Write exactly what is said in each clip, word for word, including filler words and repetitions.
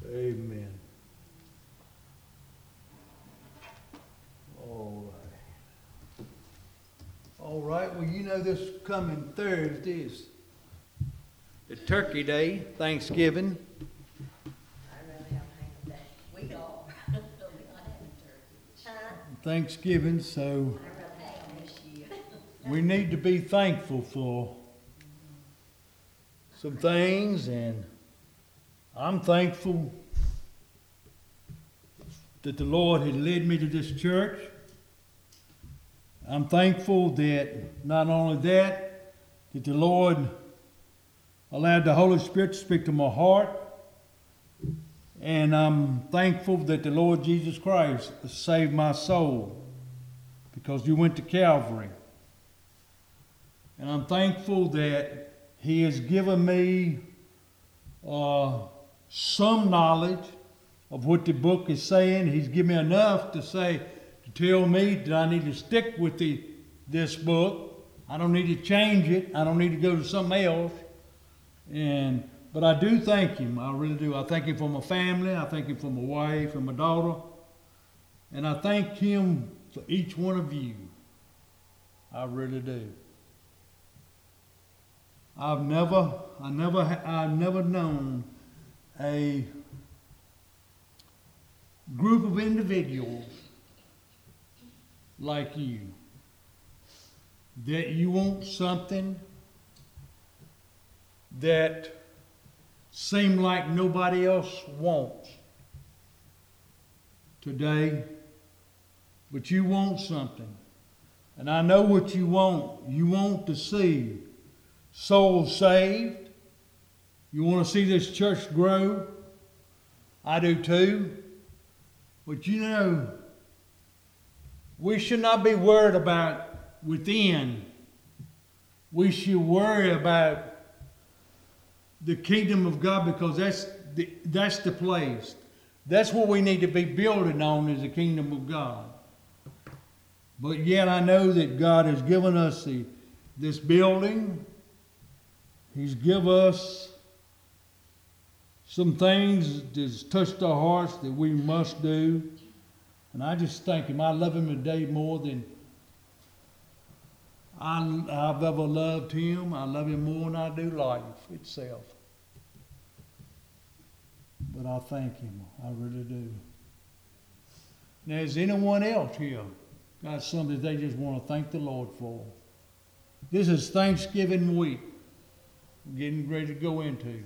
Amen. All right. All right. Well, you know this coming Thursday is the Turkey Day, Thanksgiving. I really don't have that. We all, we're not having turkey. Huh? Thanksgiving, so I really have this year. we need to be thankful for some things, and I'm thankful that the Lord had led me to this church. I'm thankful that not only that, that the Lord allowed the Holy Spirit to speak to my heart. And I'm thankful that the Lord Jesus Christ saved my soul because you went to Calvary. And I'm thankful that He has given me uh, some knowledge of what the book is saying. He's given me enough to say, to tell me that I need to stick with the, this book. I don't need to change it. I don't need to go to something else. And but I do thank Him. I really do. I thank Him for my family. I thank Him for my wife and my daughter. And I thank Him for each one of you. I really do. I've never, I never, I've never known a group of individuals like you that you want something that seem like nobody else wants today, but you want something. And I know what you want. You want to see souls saved. You want to see this church grow. I do too. But you know, we should not be worried about within. We should worry about the kingdom of God, because that's the, that's the place. That's what we need to be building on, is the kingdom of God. But yet I know that God has given us the, this building. He's given us some things that's touched our hearts that we must do. And I just thank Him. I love Him today more than I, I've ever loved Him. I love Him more than I do life itself. But I thank Him. I really do. Now, is anyone else here got something they just want to thank the Lord for? This is Thanksgiving week. We're getting ready to go into.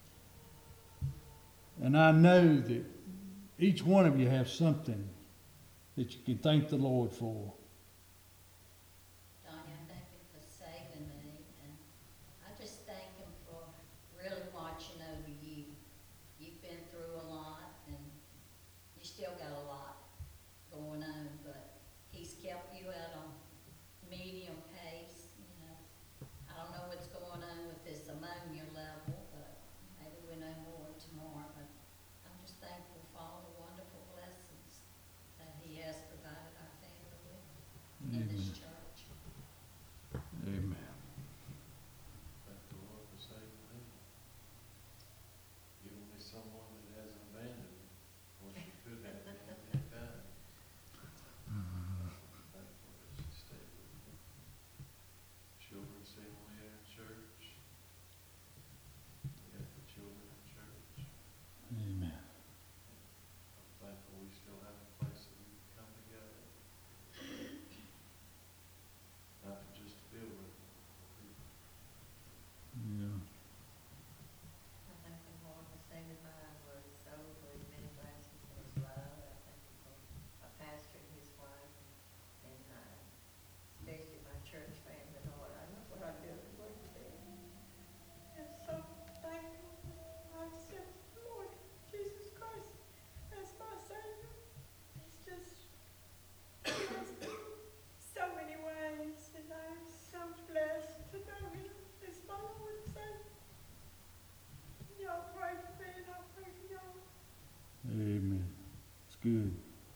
And I know that each one of you have something that you can thank the Lord for. Donnie, I thank Him for saving me, and I just thank Him for really watching over you. You've been through a lot, and you still got a lot going on, but He's kept you at a medium pace. You know, I don't know what's going on with this ammonia level, but maybe we know more tomorrow. But I'm just thankful for all the wonderful blessings that He has provided our family with in this church. Amen. Thank the Lord for saving me. Giving me someone that hasn't abandoned me when she could have me at any time. I'm thankful that she stayed with me. Children see when we are in church. We got the children in church. Amen. I'm thankful we still have a place that we can come together. Not to just feel with people. Yeah. I thank the Lord for saving my word soul, for His many blessings and His love. I thank Him for a pastor and his wife, and uh, especially my church family, Lord. I know what I do for them. I'm so thankful I accept the Lord Jesus Christ as my Savior. It's just so many ways, and I'm so blessed to know Him as my Lord and Savior. Y'all pray for me, and I'll pray for y'all. Amen. It's good.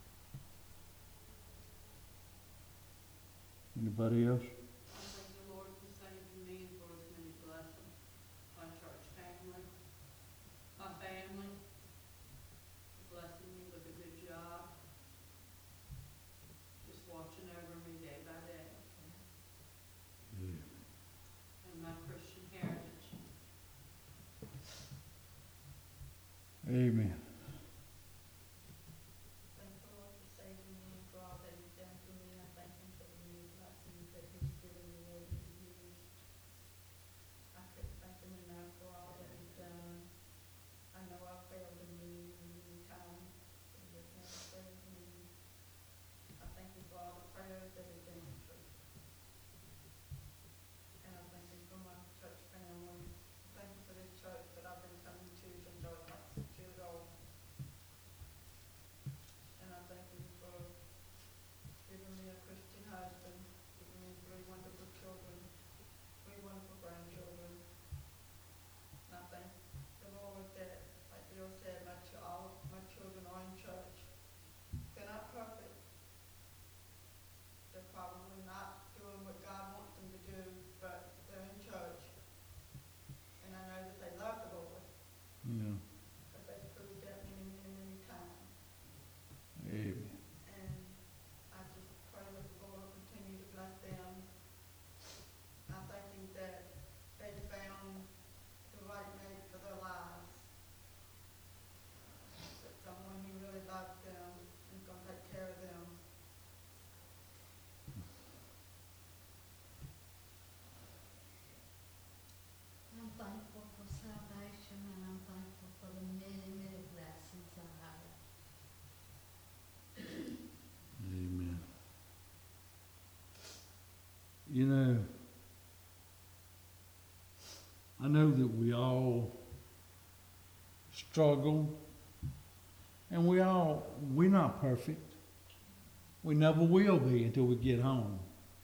Anybody else? I thank the Lord for saving me and for His many blessings. My church family, my family, Amen. Thank the Lord for saving me and for all that He's done for me. I thank Him for the many blessings that He's given me over the years. I couldn't thank Him enough for all that He's done. I know I failed Him many, many times, but He has never failed me. I thank Him for all the prayers that have been answered. And I thank Him for my church family. Thank you for this church that I've been coming to since I was like six years old. And I thank Him for giving me a Christian husband, giving me three wonderful children, three wonderful grandchildren. And I thank the Lord that, like Bill said, my ch- all my children are in church. They're not perfect. They're probably not doing what God wants them to do, but they're in church. And I know that they love the Lord, Yeah. because they've proved that many, many, many times. Amen. And I just pray that the Lord will continue to bless them. I thank Him that they found the right mate for their lives. That someone who really loves them and is going to take care of them. I'm thankful for salvation, and I'm thankful for the many, many blessings I have. Amen. You know, I know that we all struggle, and we all, we're not perfect. We never will be until we get home.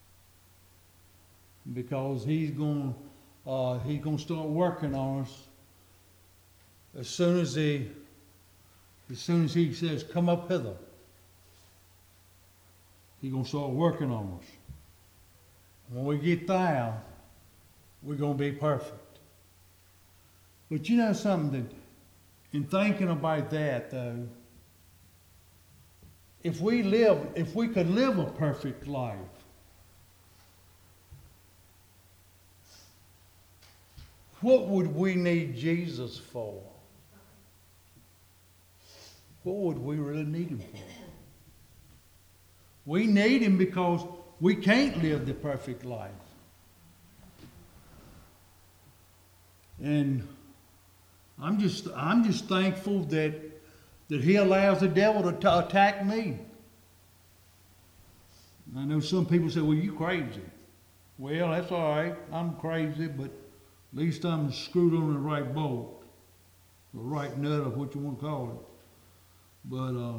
Because He's going, uh, He's going to start working on us as soon as He, as soon as He says, "Come up hither." He's going to start working on us. When we get there, we're going to be perfect. But you know something, that in thinking about that though, if we live, if we could live a perfect life, what would we need Jesus for? What would we really need Him for? We need Him because we can't live the perfect life. And I'm just, I'm just thankful that, that He allows the devil to t- attack me. I know some people say, "Well, you crazy." Well, that's all right. I'm crazy, but at least I'm screwed on the right bolt, the right nut, or what you want to call it. But, uh,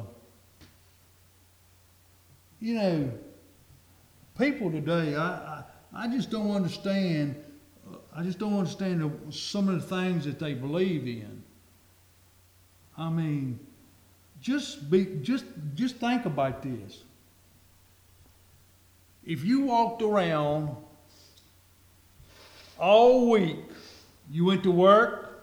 you know, people today, I, I, I just don't understand. uh, I just don't understand the, some of the things that they believe in. I mean, just be, just, just think about this. If you walked around all week, you went to work,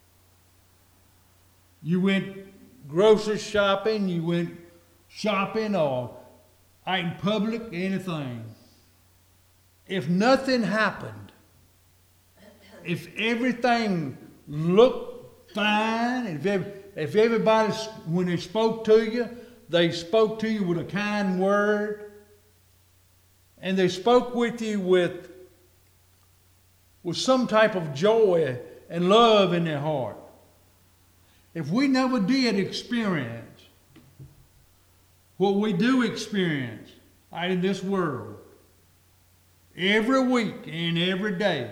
you went grocery shopping, you went shopping or out in public, anything. If nothing happened, if everything looked fine, if, ev- if everybody, when they spoke to you, they spoke to you with a kind word, and they spoke with you with, with some type of joy and love in their heart. If we never did experience what we do experience out in this world, every week and every day,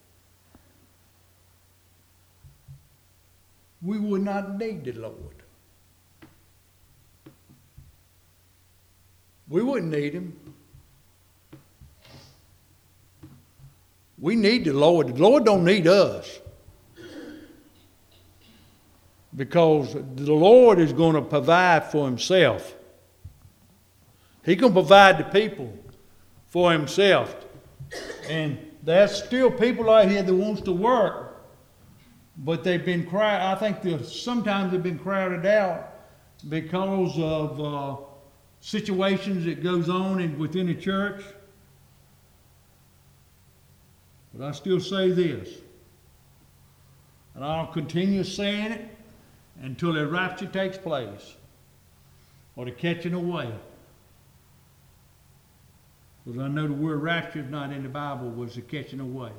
we would not need the Lord. We wouldn't need Him. We need the Lord. The Lord don't need us. Because the Lord is going to provide for Himself. He's going to provide the people for Himself. And there's still people out here that wants to work, but they've been crowded. I think that sometimes they've been crowded out because of uh, situations that goes on in, within the church. But I still say this, and I'll continue saying it, until the rapture takes place, or the catching away. Because I know the word rapture is not in the Bible, was the catching away.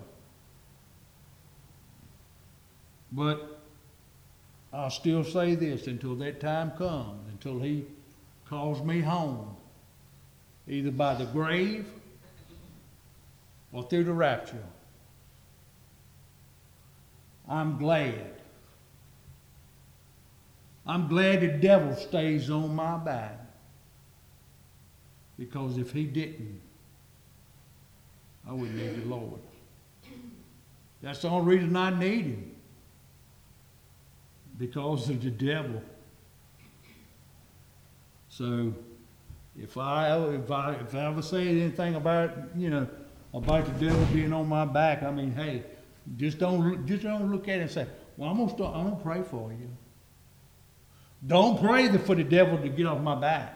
But I'll still say this until that time comes, until he calls me home, either by the grave or through the rapture. I'm glad. I'm glad the devil stays on my back. Because if he didn't, I wouldn't need the Lord. That's the only reason I need him. Because of the devil. So, if I if I if I ever say anything about, you know, about the devil being on my back, I mean, hey, just don't just don't look at it and say, well, I'm gonna start, I'm gonna pray for you. Don't pray for the devil to get off my back.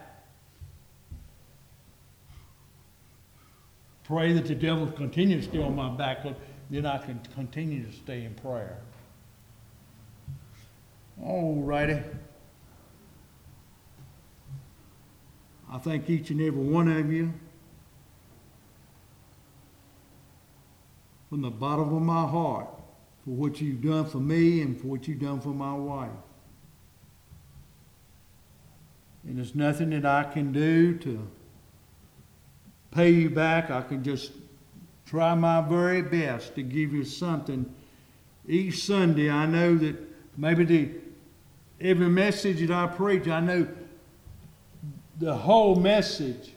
Pray that the devil continue to stay on my back, then I can continue to stay in prayer. All righty. I thank each and every one of you from the bottom of my heart for what you've done for me and for what you've done for my wife. And there's nothing that I can do to pay you back. I can just try my very best to give you something each Sunday. I know that maybe the every message that I preach, I know the whole message.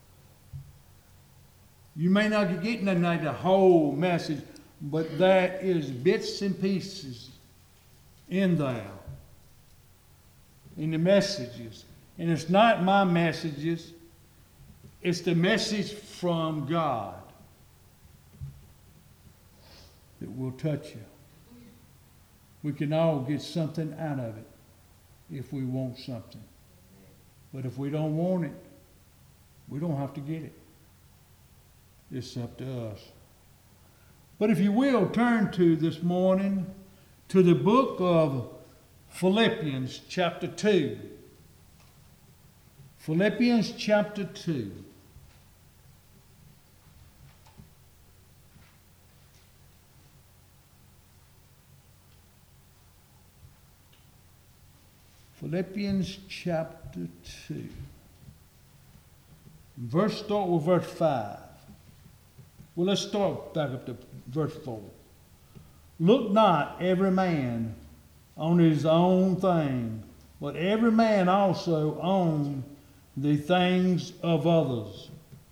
You may not get getting like the whole message, but there is bits and pieces in there, in the messages. And it's not my messages, it's the message from God that will touch you. We can all get something out of it if we want something. But if we don't want it, we don't have to get it. It's up to us. But if you will, turn to this morning to the book of Philippians chapter two. Philippians chapter two. Philippians chapter two. Verse start with verse five. Well, let's start back up to verse four. Look not every man on his own thing, but every man also on the things of others.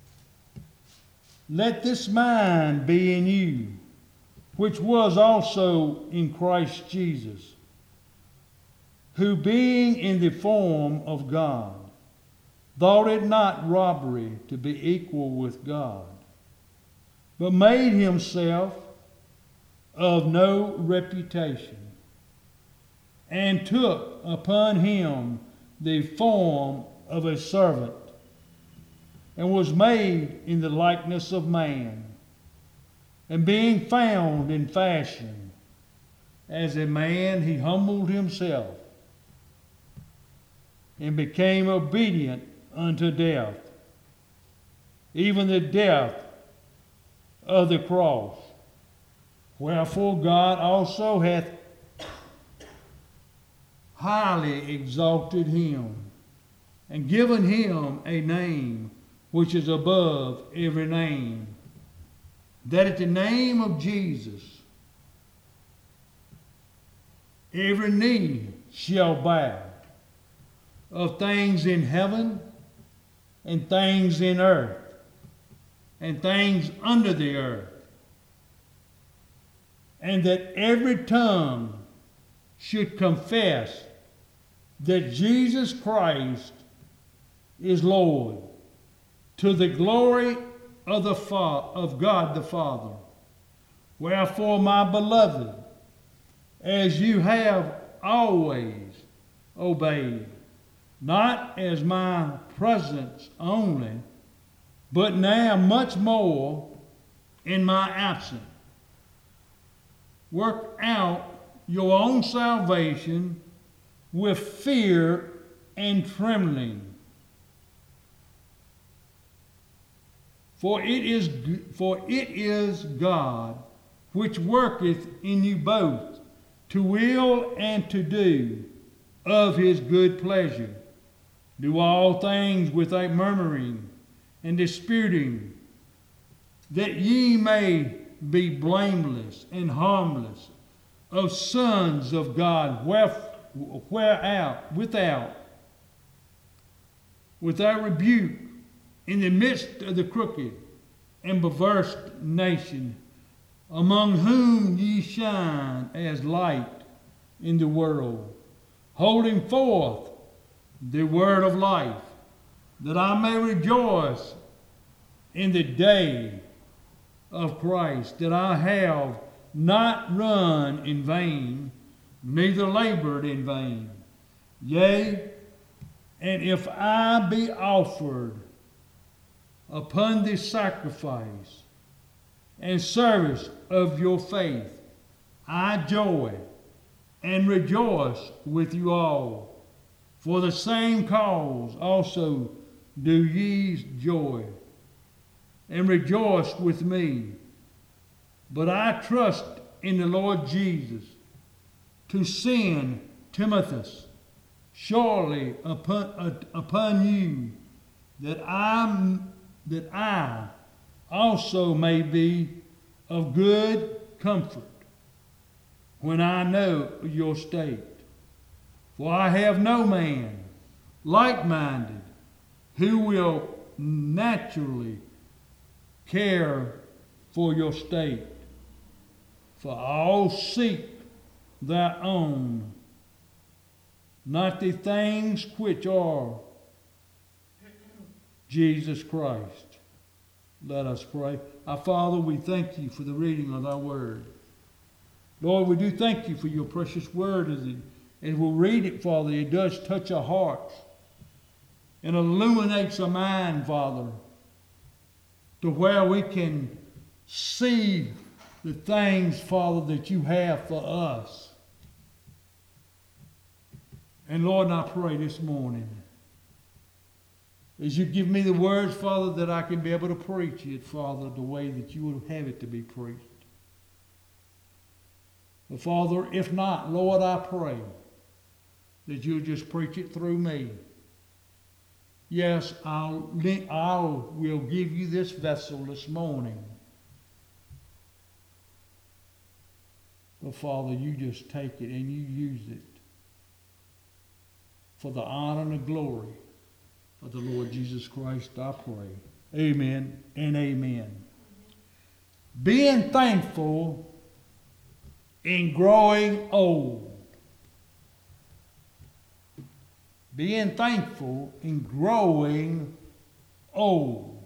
Let this mind be in you, which was also in Christ Jesus, who being in the form of God, thought it not robbery to be equal with God, but made himself of no reputation, and took upon him the form of a servant, and was made in the likeness of man. And being found in fashion as a man, he humbled himself, and became obedient unto death, even the death of the cross. Wherefore God also hath highly exalted him, and given him a name which is above every name, that at the name of Jesus every knee shall bow, of things in heaven and things in earth and things under the earth, and that every tongue should confess that Jesus Christ is Lord, to the glory of the Fa- of God the Father. Wherefore, my beloved, as you have always obeyed, not as my presence only, but now much more in my absence, work out your own salvation with fear and trembling. For it is, for it is God which worketh in you both to will and to do of his good pleasure. Do all things without murmuring and disputing, that ye may be blameless and harmless, of sons of God, where, where out, without, without rebuke, in the midst of the crooked and perverse nation, among whom ye shine as light in the world, holding forth the word of life, that I may rejoice in the day of Christ, that I have not run in vain, neither labored in vain. Yea, and if I be offered upon this sacrifice and service of your faith, I joy and rejoice with you all. For the same cause also do ye joy and rejoice with me. But I trust in the Lord Jesus to send Timotheus surely upon, upon you, that I, that I also may be of good comfort when I know your state. For I have no man like-minded who will naturally care for your state. For all seek their own, not the things which are Jesus Christ. Let us pray. Our Father, we thank you for the reading of thy word. Lord, we do thank you for your precious word as it As we'll read it, Father, it does touch our hearts and illuminates our mind, Father, to where we can see the things, Father, that you have for us. And Lord, I pray this morning, as you give me the words, Father, that I can be able to preach it, Father, the way that you would have it to be preached. But Father, if not, Lord, I pray that you'll just preach it through me. Yes, I'll, I will give you this vessel this morning. But Father, you just take it and you use it for the honor and the glory of the Lord Jesus Christ, I pray. Amen and amen. Being thankful in growing old. Being thankful in growing old.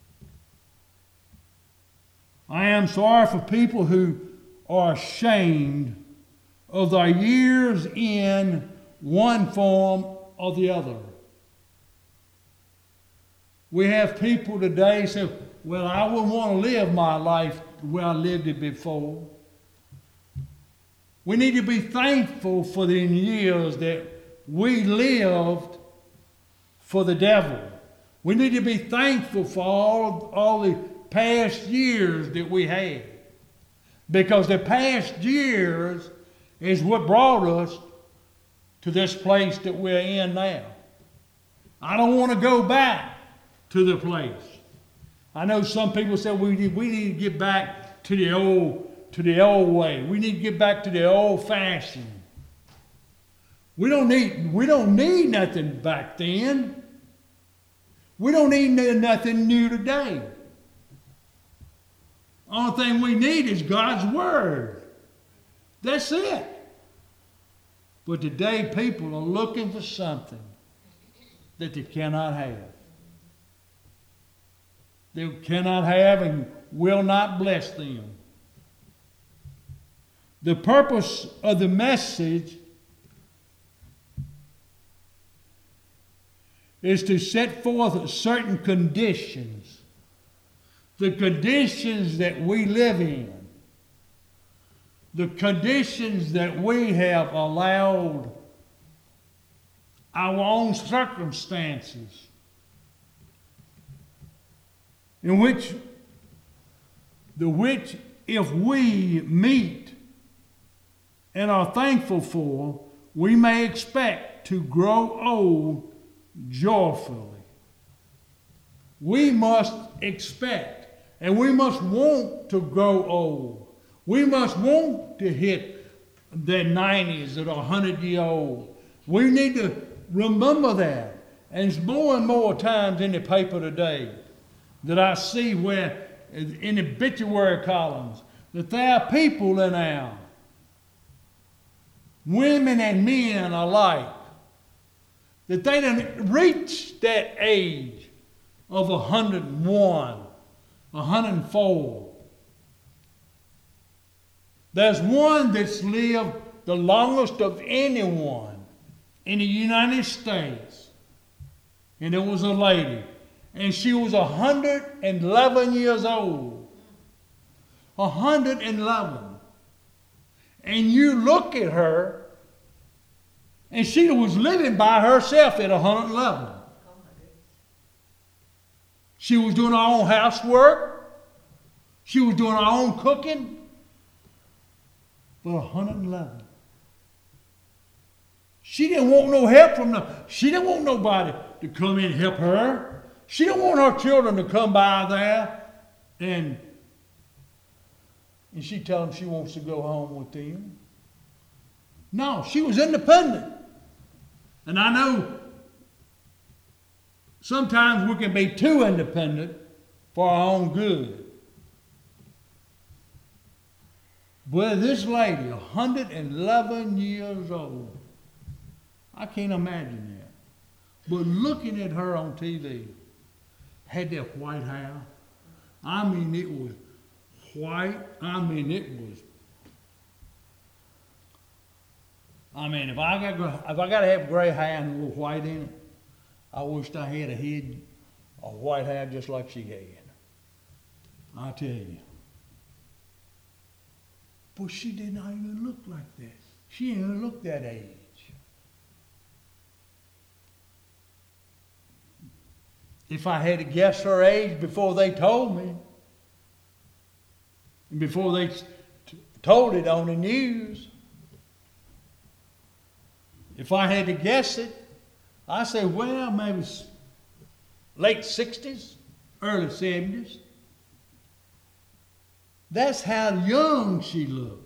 I am sorry for people who are ashamed of their years in one form or the other. We have people today say, well, I wouldn't want to live my life the way I lived it before. We need to be thankful for the years that we lived for the devil. We need to be thankful for all, all the past years that we had. Because the past years is what brought us to this place that we're in now. I don't want to go back to the place. I know some people say we need, we need to get back to the old to the old way. We need to get back to the old fashioned. We don't need we don't need nothing back then. We don't need nothing new today. Only thing we need is God's word. That's it. But today people are looking for something that they cannot have. They cannot have and will not bless them. The purpose of the message is to set forth certain conditions. The conditions that we live in. The conditions that we have allowed our own circumstances, in which the which if we meet and are thankful for, we may expect to grow old joyfully. We must expect, and we must want to grow old. We must want to hit the nineties or one hundred year old. We need to remember that. And it's more and more times in the paper today that I see where, in the obituary columns, that there are people in now, women and men alike, that they done reached that age of one hundred and one, one hundred and four. There's one that's lived the longest of anyone in the United States, and it was a lady, and she was one hundred and eleven years old. one hundred and eleven. And you look at her, and she was living by herself at one hundred and eleven. She was doing her own housework. She was doing her own cooking. But one hundred and eleven. She didn't want no help from them. She didn't want nobody to come in and help her. She didn't want her children to come by there and, and she tell them she wants to go home with them. No, she was independent. And I know sometimes we can be too independent for our own good. But this lady, one hundred and eleven years old, I can't imagine that. But looking at her on T V, had that white hair. I mean, it was white. I mean, it was. I mean, if I got if I got to have gray hair and a little white in it, I wished I had a head of white hair just like she had. I tell you. But she did not even look like that. She didn't even look that age. If I had to guess her age before they told me, and before they t- told it on the news, if I had to guess it, I say, well, maybe late sixties, early seventies. That's how young she looked.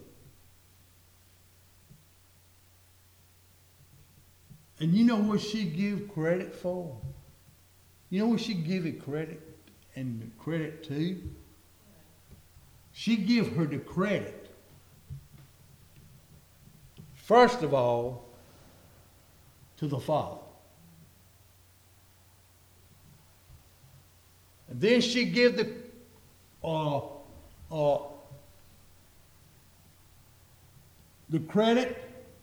And you know what she give credit for? You know what she give it credit and credit to? She give her the credit, first of all, to the Father. And then she give the uh, uh, the credit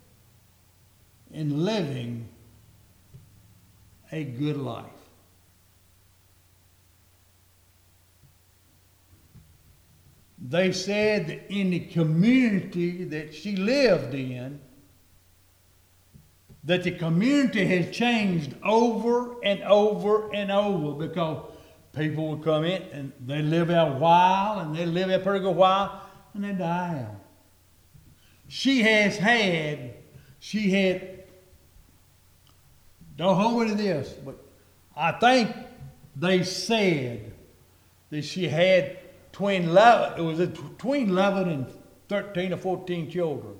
in living a good life. They said that in the community that she lived in, that the community has changed over and over and over because people would come in and they live there a while and they live there a pretty good while and they die out. She has had, she had, don't hold me to this, but I think they said that she had between eleven, it was between eleven and thirteen or fourteen children.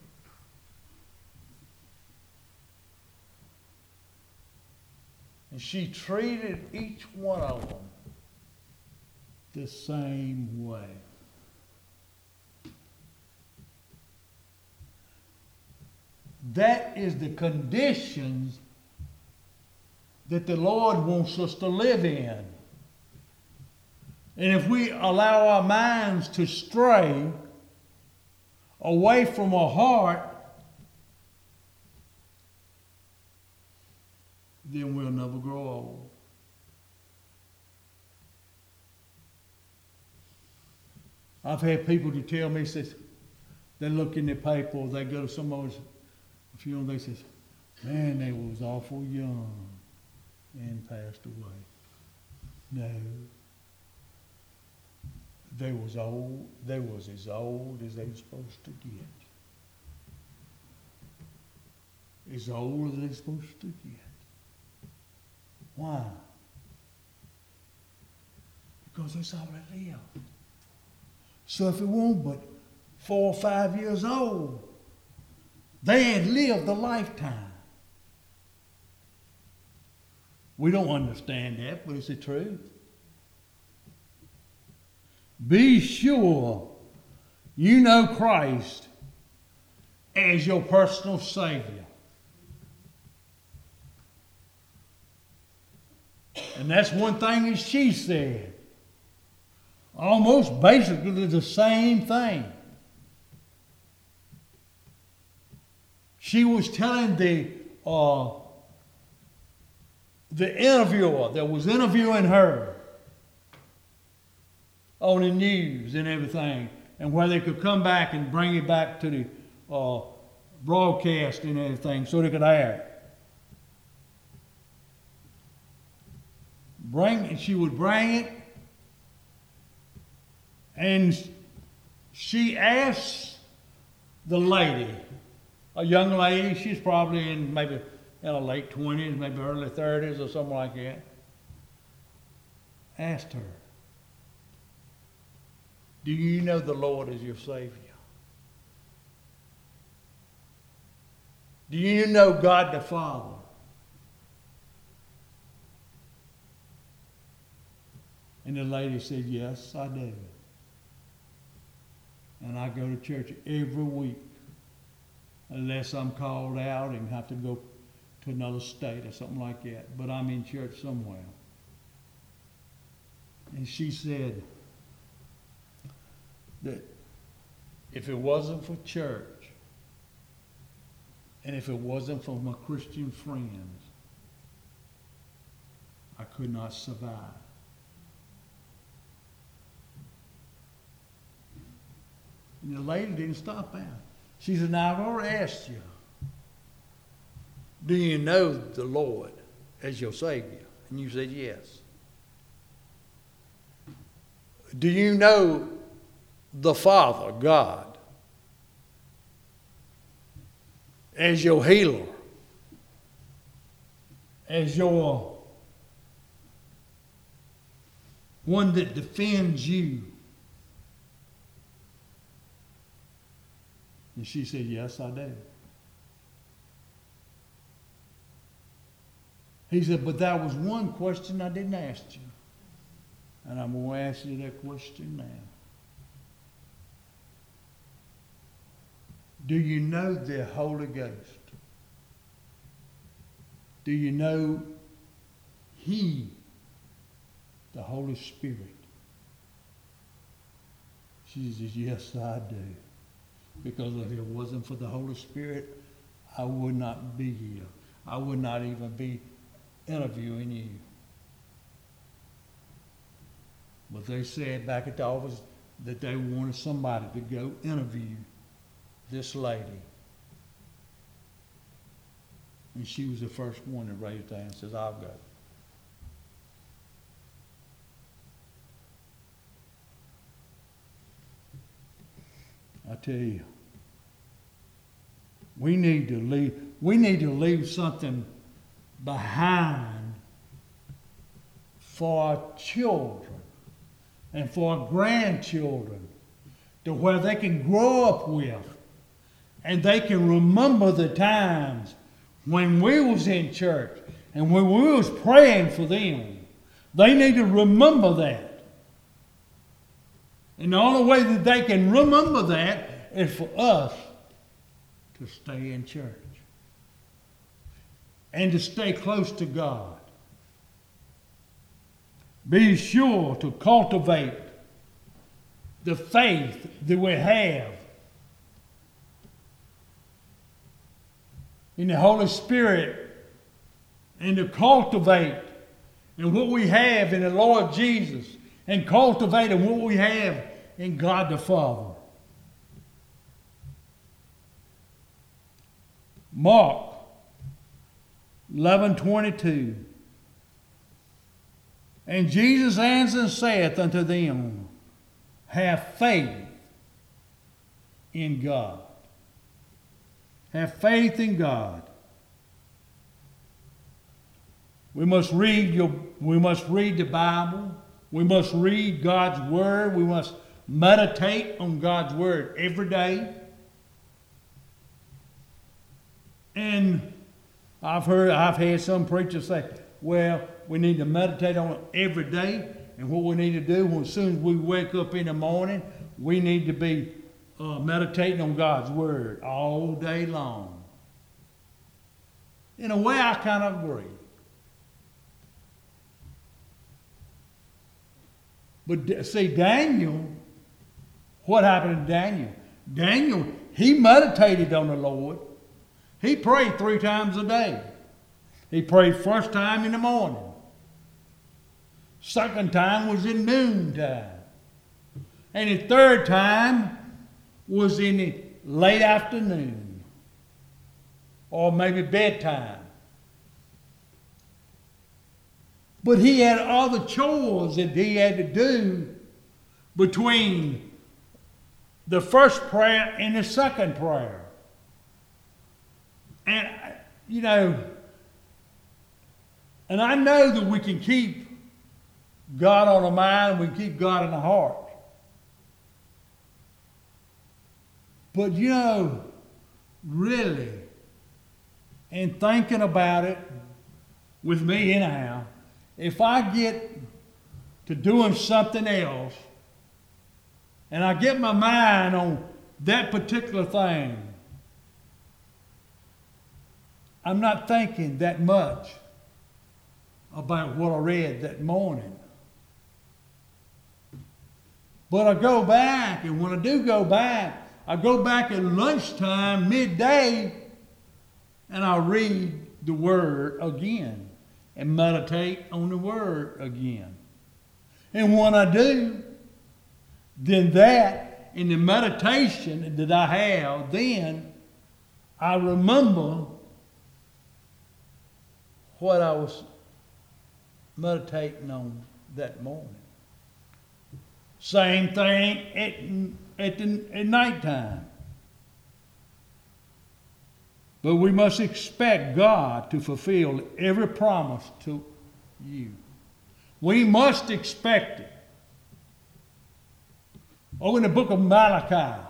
And she treated each one of them the same way. That is the conditions that the Lord wants us to live in. And if we allow our minds to stray away from our heart, then we'll never grow old. I've had people to tell me, says, they look in the paper, they go to some of us, a few of them, they says, Man, they was awful young and passed away. No. They was old, they was as old as they were supposed to get. As old as they're supposed to get. Why? Because that's all they live. So if it won't but four or five years old, they had lived a lifetime. We don't understand that, but it's the truth. Be sure you know Christ as your personal Savior. And that's one thing that she said. Almost basically the same thing. She was telling the uh, the interviewer that was interviewing her on the news and everything, and where they could come back and bring it back to the uh, broadcast and everything so they could air it. Bring, she would bring it, and she asked the lady, a young lady, she's probably in maybe in her late twenties, maybe early thirties or something like that, asked her, do you know the Lord as your Savior? Do you know God the Father? And the lady said, yes, I do. And I go to church every week, unless I'm called out and have to go to another state or something like that. But I'm in church somewhere. And she said that if it wasn't for church, and if it wasn't for my Christian friends, I could not survive. And the lady didn't stop out. She said, now I've already asked you, do you know the Lord as your Savior? And you said yes. Do you know the Father, God, as your healer, as your one that defends you? And she said, yes, I do. He said, but that was one question I didn't ask you. And I'm going to ask you that question now. Do you know the Holy Ghost? Do you know He, the Holy Spirit? She says, yes, I do. Because if it wasn't for the Holy Spirit, I would not be here. I would not even be interviewing you. But they said back at the office that they wanted somebody to go interview this lady. And she was the first one that raised her hand and says, I'll go. I tell you, we need to leave, we need to leave something behind for our children and for our grandchildren, to where they can grow up with and they can remember the times when we was in church and when we was praying for them. They need to remember that. And the only way that they can remember that is for us to stay in church and to stay close to God. Be sure to cultivate the faith that we have in the Holy Spirit, and to cultivate in what we have in the Lord Jesus, and cultivate in what we have in God the Father. Mark eleven twenty-two. And Jesus answered saith unto them, have faith in God. Have faith in God. We must read your, we must read the Bible. We must read God's Word. We must meditate on God's Word every day. And I've heard, I've had some preachers say, well, we need to meditate on it every day. And what we need to do, well, as soon as we wake up in the morning, we need to be uh, meditating on God's Word all day long. In a way, I kind of agree. But see, Daniel, what happened to Daniel? Daniel, he meditated on the Lord. He prayed three times a day. He prayed first time in the morning. Second time was in noontime. And the third time was in the late afternoon. Or maybe bedtime. But he had other chores that he had to do between the first prayer and the second prayer. And, you know, and I know that we can keep God on the mind, we can keep God in the heart. But, you know, really, and thinking about it with me anyhow, if I get to doing something else and I get my mind on that particular thing, I'm not thinking that much about what I read that morning. But I go back, and when I do go back, I go back at lunchtime, midday, and I read the Word again and meditate on the Word again. And when I do, then that, in the meditation that I have, then I remember what I was meditating on that morning. Same thing at, at, the, at nighttime. But we must expect God to fulfill every promise to you. We must expect it. Oh, in the book of Malachi,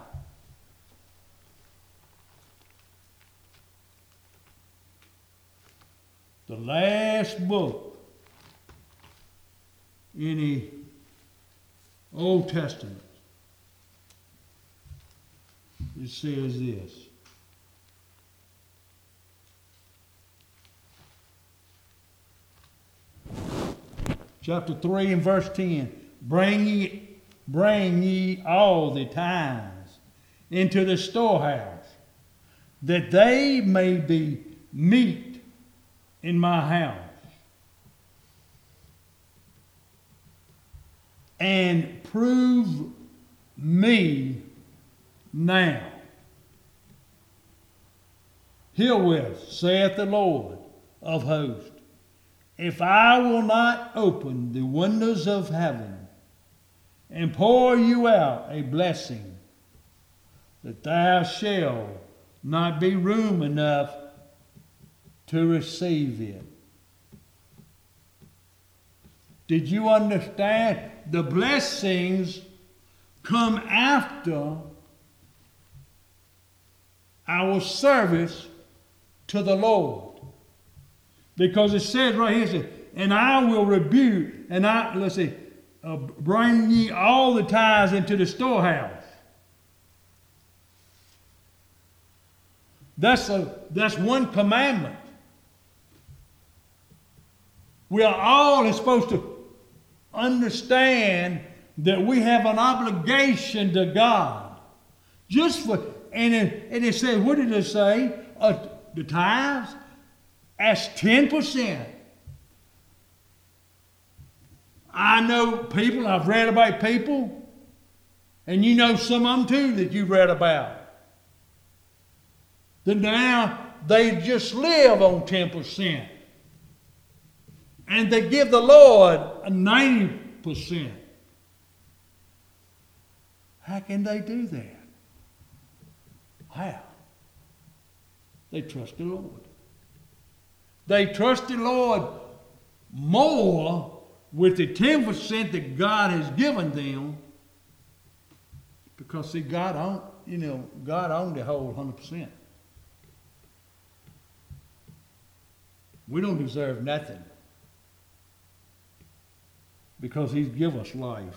the last book in the Old Testament, it says this. Chapter three and verse ten. Bring ye, bring ye all the tithes into the storehouse, that they may be meat in my house. And prove me now. Herewith saith the Lord of hosts, if I will not open the windows of heaven and pour you out a blessing, that there shall not be room enough to receive it. Did you understand? The blessings come after our service to the Lord. Because it says right here, it says, and I will rebuke, and I, let's see, uh, bring ye all the tithes into the storehouse. That's, a, that's one commandment. We are all supposed to understand that we have an obligation to God. Just for, and it, and it says, what did it say? Uh, the tithes? As ten percent. I know people, I've read about people, and you know some of them too that you've read about. That now they just live on ten percent. And they give the Lord a ninety percent. How can they do that? How? They trust the Lord. They trust the Lord more with the ten percent that God has given them, because see, God owned, you know, God owned the whole one hundred percent. We don't deserve nothing because He's given us life.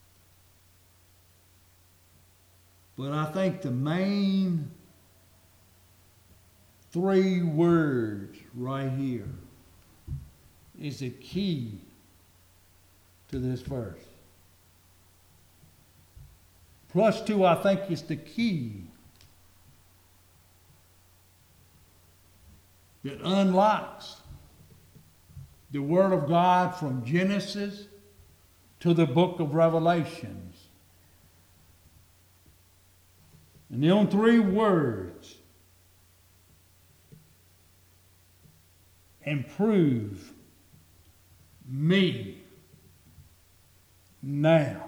But I think the main three words right here is the key to this verse. Plus two, I think, is the key that unlocks the Word of God from Genesis to the book of Revelations. And the only three words: improve me now.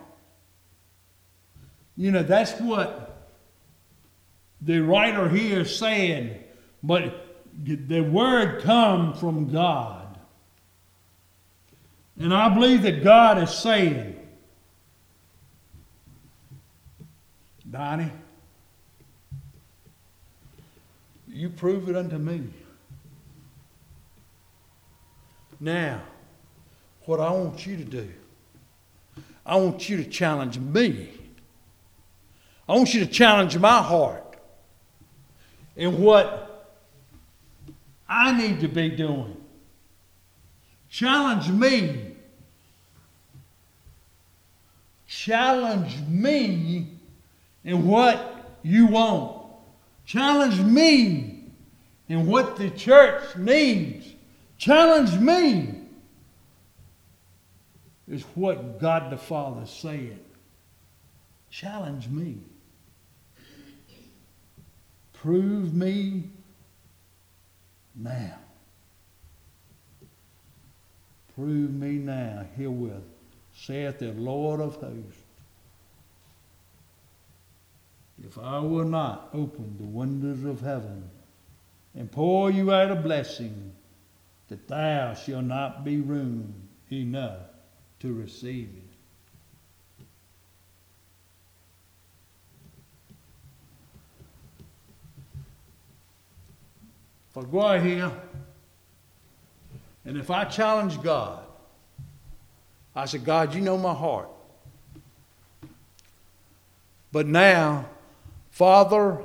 You know, that's what the writer here is saying, but the word comes from God. And I believe that God is saying, Donnie, you prove it unto me. Now, what I want you to do, I want you to challenge me. I want you to challenge my heart in what I need to be doing. Challenge me. Challenge me in what you want. Challenge me in what the church needs. Challenge me is what God the Father said. Challenge me. Prove me now. Prove me now herewith, saith the Lord of hosts. If I will not open the windows of heaven and pour you out a blessing, that thou shalt not be room enough to receive it. If I go out here, and if I challenge God, I say, God, you know my heart. But now, Father,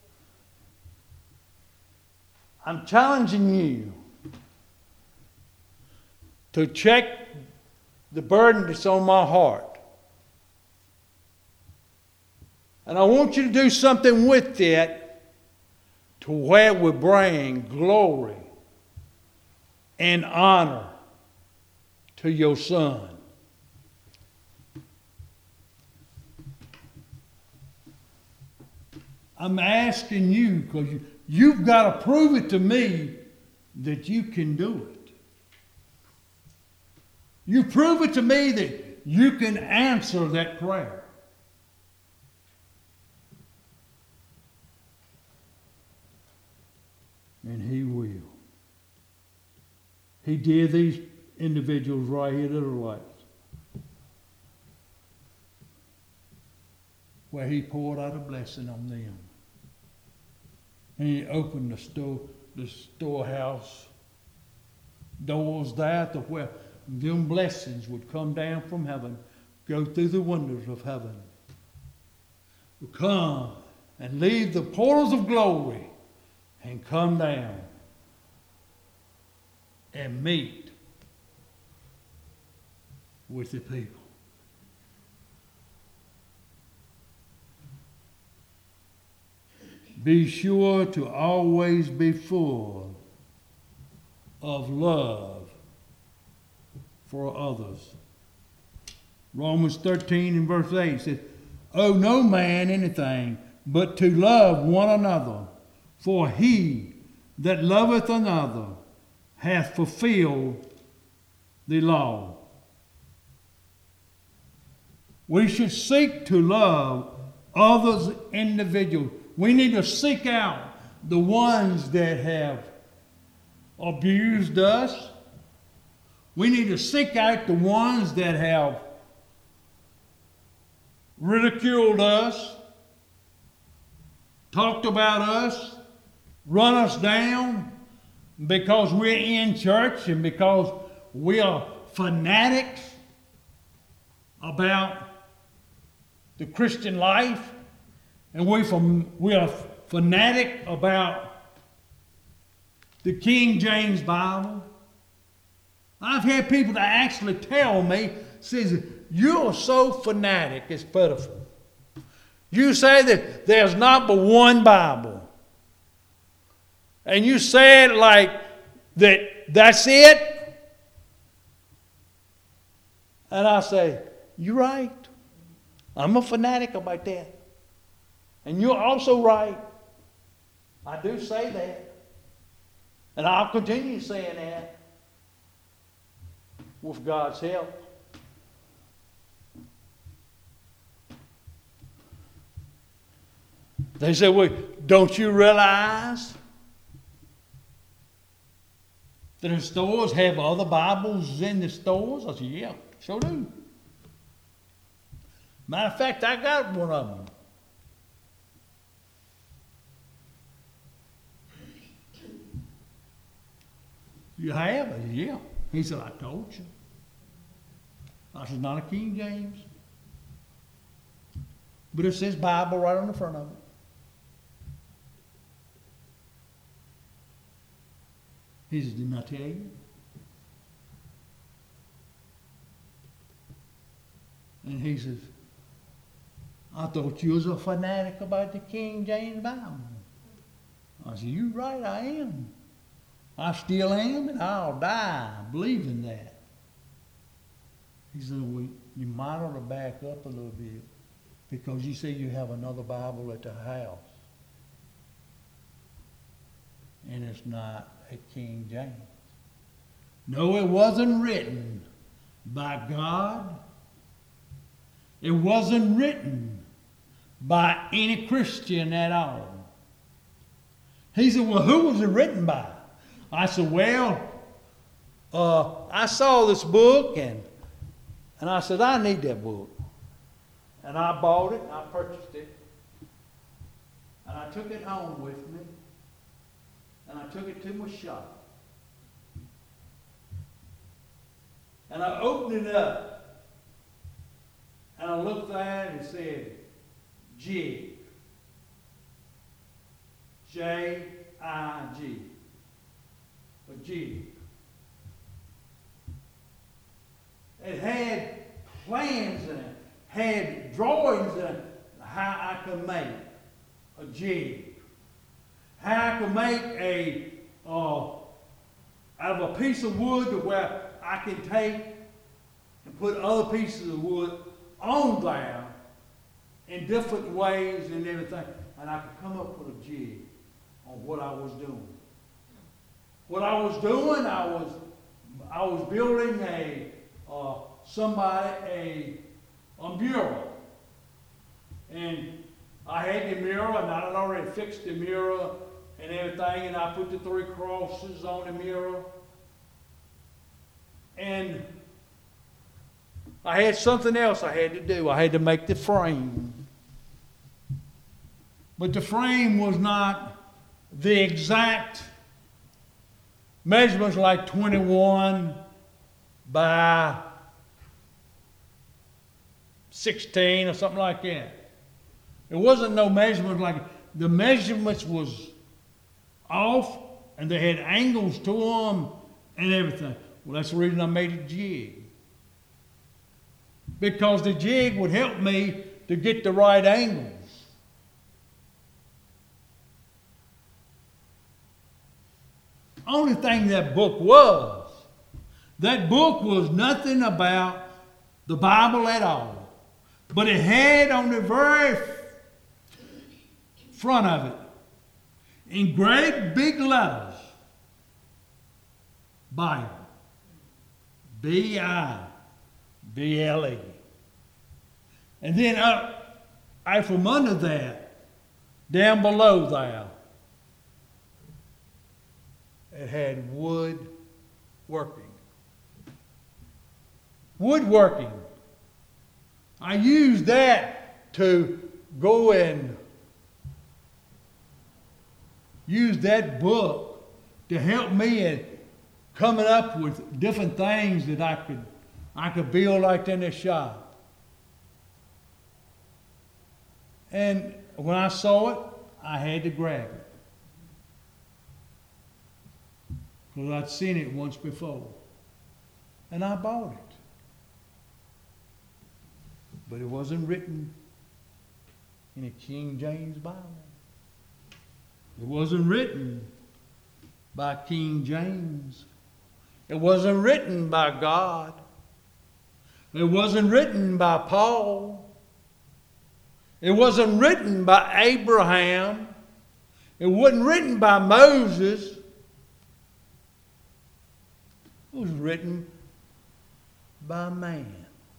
I'm challenging you to check the burden that's on my heart. And I want you to do something with it to where it will bring glory and honor to your Son. I'm asking you because you, you've got to prove it to me that you can do it. You prove it to me that you can answer that prayer. And He will. He did these individuals right here that are like, where He poured out a blessing on them. And He opened the store, the storehouse doors there to where them blessings would come down from heaven, go through the windows of heaven, would come and leave the portals of glory and come down and meet with the people. Be sure to always be full of love for others. Romans thirteen and verse eight says, owe no man anything but to love one another, for he that loveth another hath fulfilled the law. We should seek to love others individually. We need to seek out the ones that have abused us. We need to seek out the ones that have ridiculed us, talked about us, run us down because we're in church and because we are fanatics about the Christian life, and we from we are fanatic about the King James Bible. I've had people that actually tell me, says, you're so fanatic, it's pitiful. You say that there's not but one Bible. And you say it like that that's it. And I say, you're right. I'm a fanatic about that. And you're also right. I do say that. And I'll continue saying that with God's help. They say, well, don't you realize that the stores have other Bibles in the stores? I said, yeah, sure do. Matter of fact, I got one of them. You have? I said, yeah. He said, I told you. I said, not a King James. But it says Bible right on the front of it. He said, didn't I tell you? And he says, I thought you was a fanatic about the King James Bible. I said, you're right, I am. I still am, and I'll die believing that. He said, well, you might ought to back up a little bit because you say you have another Bible at the house. And it's not a King James. No, it wasn't written by God. It wasn't written by any Christian at all. He said, well, who was it written by? I said, well, uh, I saw this book, and, and I said, I need that book. And I bought it, and I purchased it. And I took it home with me. And I took it to my shop. And I opened it up. And I looked at it and it said, Jig. J I G. A jig. It had plans in it, had drawings in it, how I could make a jig. How I could make a, uh, out of a piece of wood to where I can take and put other pieces of wood on there in different ways and everything. And I could come up with a jig on what I was doing. What I was doing, I was I was building a uh, somebody a, a mural, and I had the mural, and I had already fixed the mural and everything, and I put the three crosses on the mural, and I had something else I had to do. I had to make the frame, but the frame was not the exact measurements, like twenty-one by sixteen or something like that. It wasn't no measurements like, the measurements was off, and they had angles to them and everything. Well, that's the reason I made a jig. Because the jig would help me to get the right angles. Only thing that book was, that book was nothing about the Bible at all. But it had on the very front of it, in great big letters, Bible. B I B L E. And then up, out from under that, down below there, it had wood working. Woodworking. I used that to go and use that book to help me in coming up with different things that I could I could build like in the shop. And when I saw it, I had to grab it. Because I'd seen it once before. And I bought it. But it wasn't written in a King James Bible. It wasn't written by King James. It wasn't written by God. It wasn't written by Paul. It wasn't written by Abraham. It wasn't written by Moses. It was written by man.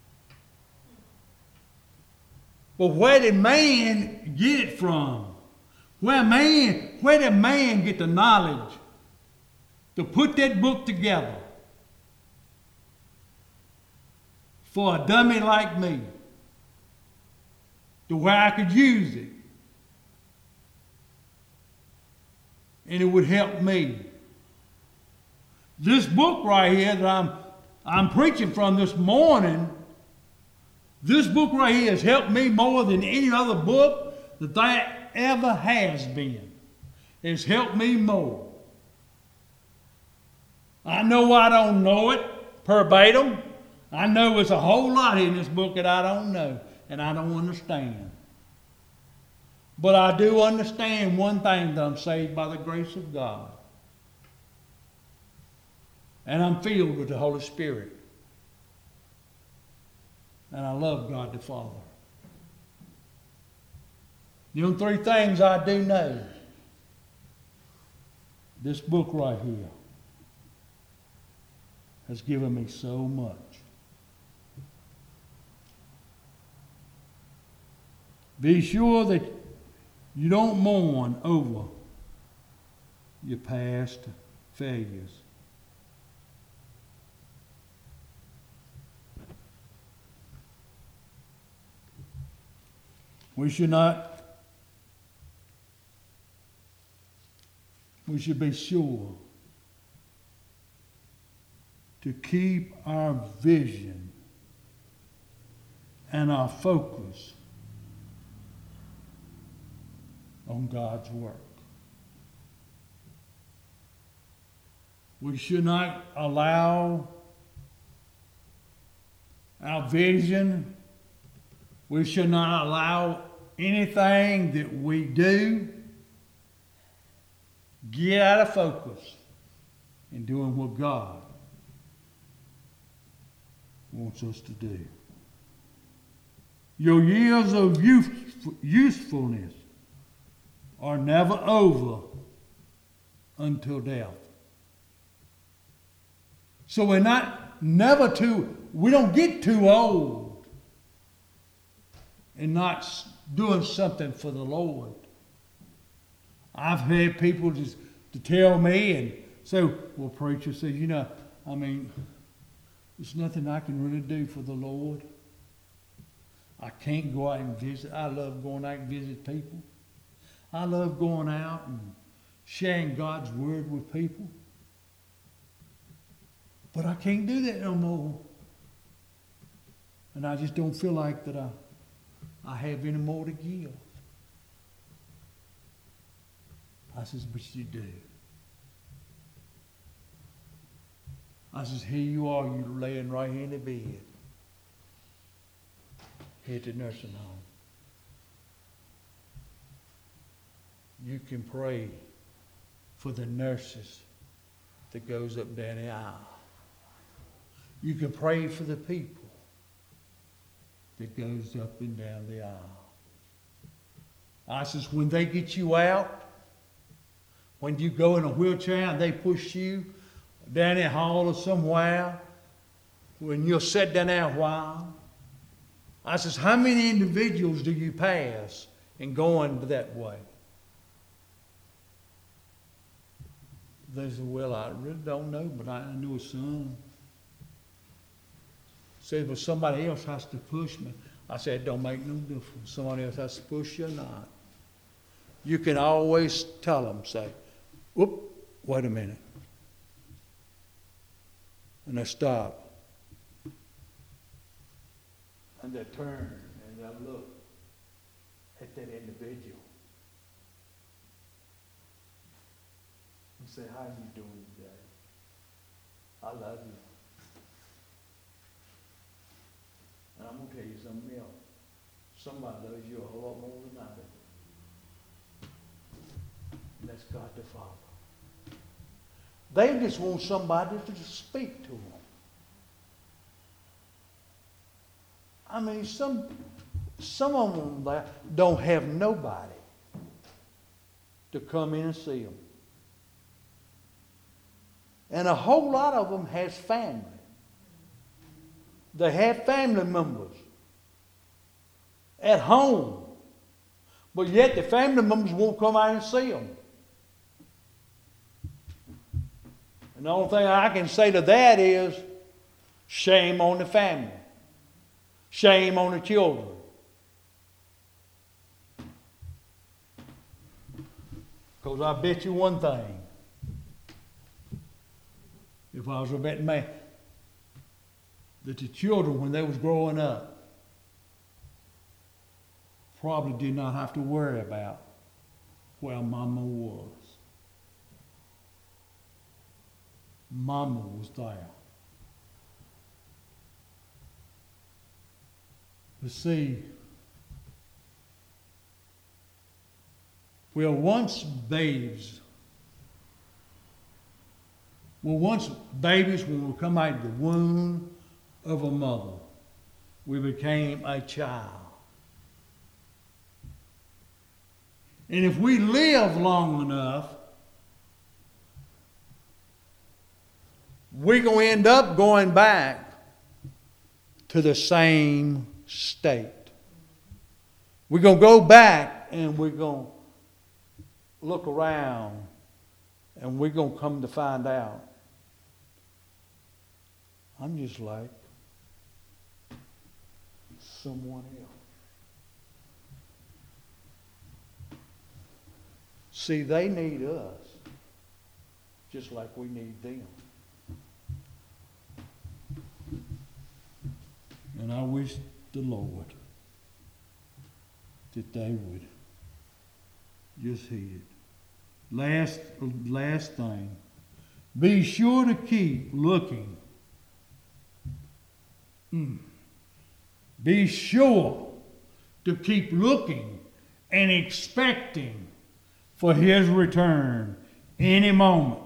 But where did man get it from? Where man, where did man get the knowledge to put that book together for a dummy like me, to where I could use it and it would help me? This book right here that I'm, I'm preaching from this morning, this book right here has helped me more than any other book that there ever has been. It's helped me more. I know I don't know it verbatim. I know there's a whole lot in this book that I don't know and I don't understand. But I do understand one thing, that I'm saved by the grace of God. And I'm filled with the Holy Spirit. And I love God the Father. The only three things I do know. This book right here has given me so much. Be sure that you don't mourn over your past failures. We should not, we should be sure to keep our vision and our focus on God's work. We should not allow our vision, we should not allow anything that we do get out of focus in doing what God wants us to do. Your years of youth, usefulness are never over until death. So we're not never too, we don't get too old and not doing something for the Lord. I've had people just to tell me and say, well, preacher says, you know, I mean, there's nothing I can really do for the Lord. I can't go out and visit. I love going out and visit people. I love going out and sharing God's word with people. But I can't do that no more. And I just don't feel like that I, I have any more to give. I says, but you do. I says, here you are, you're laying right here in the bed. Here at the nursing home. You can pray for the nurses that goes up down the aisle. You can pray for the people that goes up and down the aisle. I says, when they get you out, when you go in a wheelchair and they push you, down in hall or somewhere, when you'll sit down there a while. I says, how many individuals do you pass in going that way? They said, well, I really don't know, but I know some. Said, well, somebody else has to push me. I said, it don't make no difference. Somebody else has to push you or not. You can always tell them, say, whoop, wait a minute. And they stop. And they turn and they look at that individual and say, how are you doing today? I love you. And I'm going to tell you something else. Somebody loves you a whole lot more than I do. And that's God the Father. They just want somebody to speak to them. I mean, some, some of them there don't have nobody to come in and see them. And a whole lot of them has family. They have family members at home. But yet the family members won't come out and see them. And the only thing I can say to that is, shame on the family. Shame on the children. Because I bet you one thing. If I was a betting man, that the children, when they was growing up, probably did not have to worry about where Mama was. Mama was there. But see, we were once babes. We were once babies when we come out of the womb of a mother. We became a child. And if we live long enough, we're going to end up going back to the same state. We're going to go back and we're going to look around and we're going to come to find out I'm just like someone else. See, they need us just like we need them. And I wish the Lord that they would just heed. Last, last thing. Be sure to keep looking. Mm. Be sure to keep looking and expecting for His return any moment.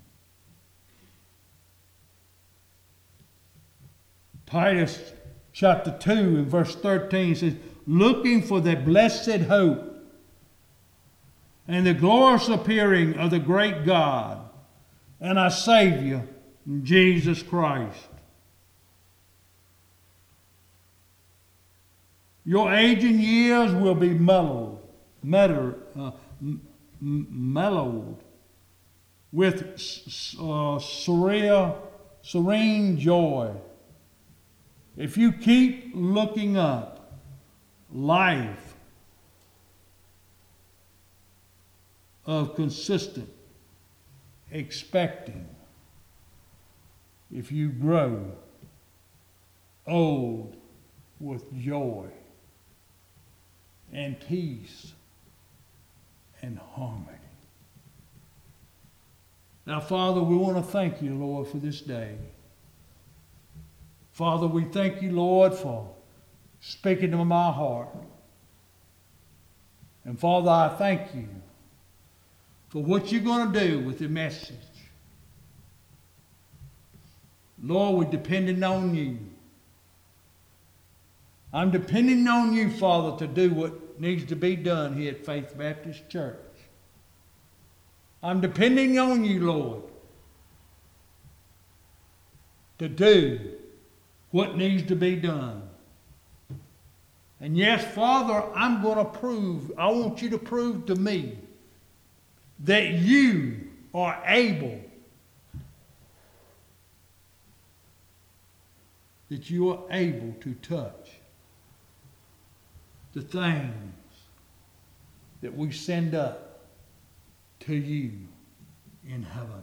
Titus chapter two and verse thirteen says, looking for the blessed hope and the glorious appearing of the great God and our Savior, Jesus Christ. Your aging years will be mellowed, mellowed, uh, mellowed with uh, serene, serene joy. If you keep looking up, life of consistent expecting, if you grow old with joy and peace and harmony. Now, Father, we want to thank you, Lord, for this day. Father, we thank you, Lord, for speaking to my heart. And Father, I thank you for what you're going to do with the message. Lord, we're depending on you. I'm depending on you, Father, to do what needs to be done here at Faith Baptist Church. I'm depending on you, Lord, to do what needs to be done. And yes, Father, I'm going to prove, I want you to prove to me that you are able, that you are able to touch the things that we send up to you in heaven.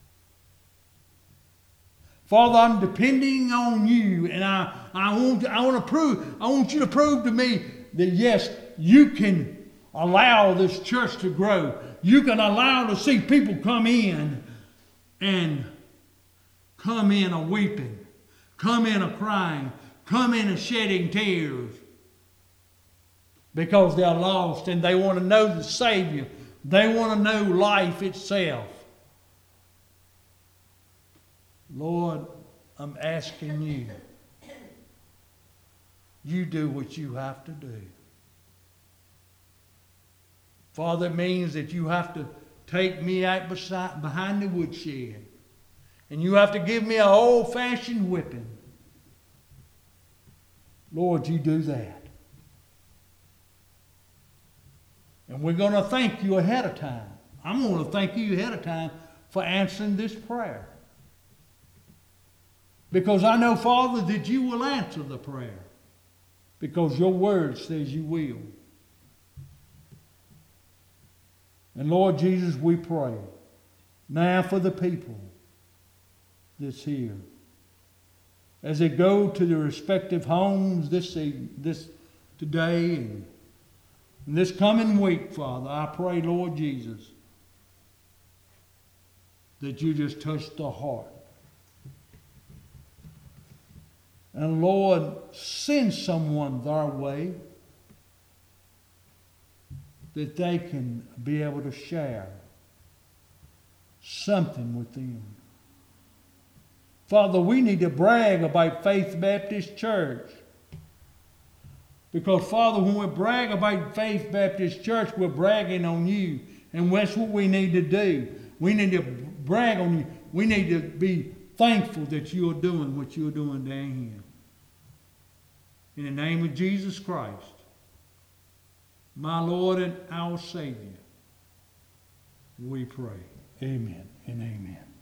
Father, I'm depending on you, and I, I want I want to prove I want you to prove to me that yes, you can allow this church to grow. You can allow to see people come in and come in a weeping, come in a crying, come in a shedding tears because they're lost and they want to know the Savior. They want to know life itself. Lord, I'm asking you, you do what you have to do. Father, it means that you have to take me out beside, behind the woodshed. And you have to give me an old-fashioned whipping. Lord, you do that. And we're going to thank you ahead of time. I'm going to thank you ahead of time for answering this prayer. Because I know, Father, that you will answer the prayer. Because your word says you will. And Lord Jesus, we pray now for the people that's here. As they go to their respective homes this, this today and this coming week, Father, I pray, Lord Jesus, that you just touch the heart. And Lord, send someone their way that they can be able to share something with them. Father, we need to brag about Faith Baptist Church. Because, Father, when we brag about Faith Baptist Church, we're bragging on you. And that's what we need to do. We need to brag on you. We need to be thankful that you are doing what you're doing down here. In the name of Jesus Christ, my Lord and our Savior, we pray. Amen and amen.